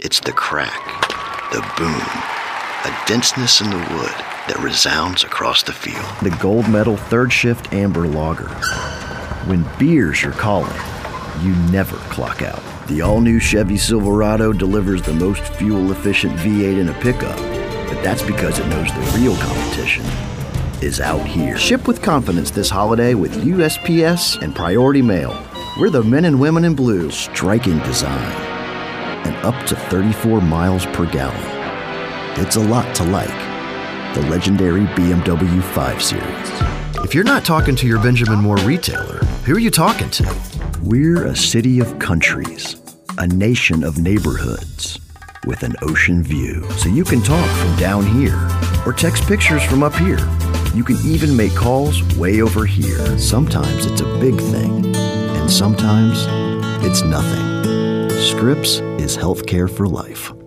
It's the crack, the boom, a denseness in the wood that resounds across the field. The gold medal third shift amber lager. When beer's your calling, you never clock out. The all-new Chevy Silverado delivers the most fuel-efficient V8 in a pickup, but that's because it knows the real competition is out here. Ship with confidence this holiday with USPS and Priority Mail. We're the men and women in blue. Striking design and up to 34 miles per gallon. It's a lot to like. The legendary BMW 5 Series. If you're not talking to your Benjamin Moore retailer, who are you talking to? We're a city of countries, a nation of neighborhoods with an ocean view. So you can talk from down here or text pictures from up here. You can even make calls way over here. Sometimes it's a big thing, and sometimes it's nothing. Scripps is healthcare for life.